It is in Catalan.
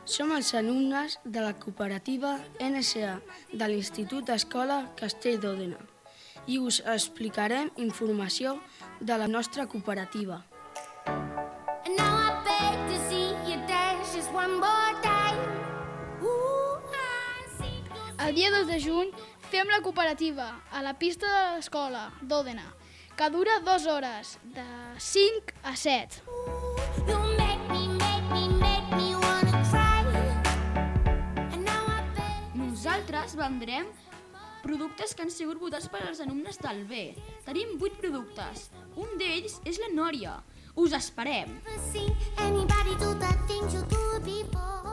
Som els alumnes de la cooperativa NSA de l'Institut Escola Castell d'Òdena i us explicarem informació de la nostra cooperativa. El dia 2 de juny fem la cooperativa a la pista de l'escola d'Òdena, que dura 2 hores, de 5 a 7. Nosaltres vendrem productes que han sigut votats per als alumnes del B. Tenim 8 productes. Un d'ells és la Nòria. Us esperem!